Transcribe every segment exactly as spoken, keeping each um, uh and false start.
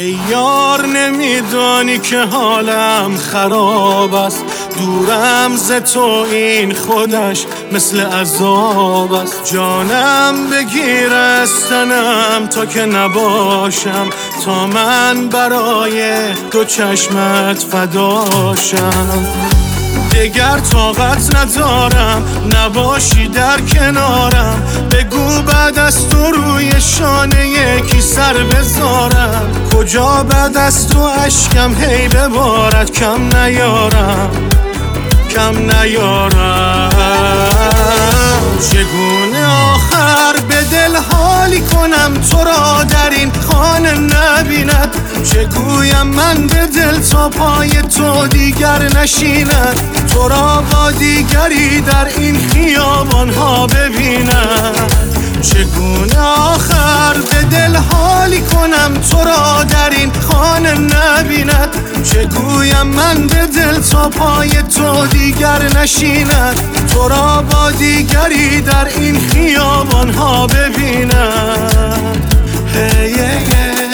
ای یار نمیدانی که حالم خراب است، دورم ز تو این خودش مثل عذاب است. جانم بگیر از تنم تا که نباشم، تا من برای دو چشمت فداشم. دگر طاقت ندارم نباشی در کنارم، بگو بعد از تو روی شانه یکی سر بذارم. کجا بعد از تو اشکم هی ببارد، کم نیارم کم نیارم. چگونه آخر به دل حالی کنم تو را در این خانه نبیند؟ چگویم من به دل تا پای تو دیگر نشیند؟ تو را با دیگری در این خیابان ها ببینم. چگونه آخر به دل حالی کنم تو را در این خانه نبیند؟ چگویم من به دل تا پای تو دیگر نشیند؟ تو را با دیگری در این خیابان ها ببینم. hey, yeah, yeah.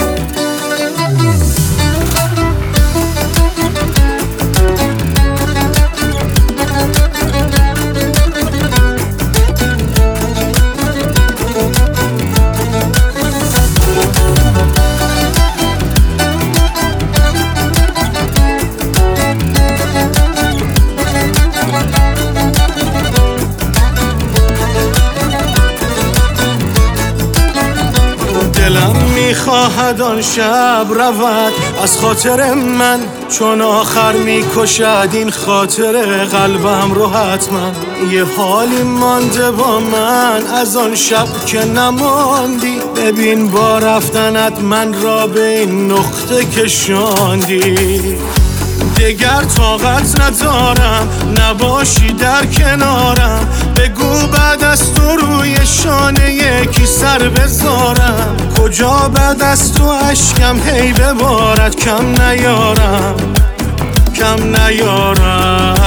دلم میخواهد آن شب رود از خاطر من، چون آخر میکشد این خاطر قلبم رو حتما. یه حالی مانده با من از آن شب که نماندی، ببین با رفتنت من را به این نقطه کشاندی. دگر طاقت ندارم نباشی در کنارم، بگو بعد از تو روی شانه یکی سر بذارم. کجا بعد از تو اشکم هی ببارد، کم نیارم کم نیارم.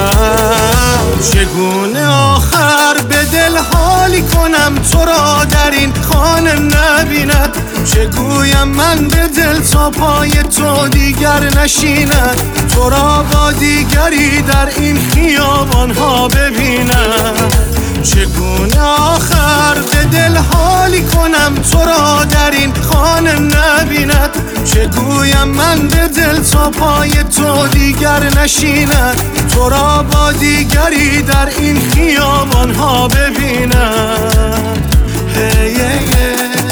چگونه آخر به دل حالی کنم تو را در این خانه نبیند؟ چگویم من به دل تا پای تو دیگر نشیند؟ تو را با دیگری در این خیابان ها ببینم. چگونه آخر به دل حالی کنم تو را در این خانه نبیند؟ چگویم من به دل تا پای تو دیگر نشیند؟ تو را با دیگری در این خیابان ها ببینم. hey, yeah, yeah.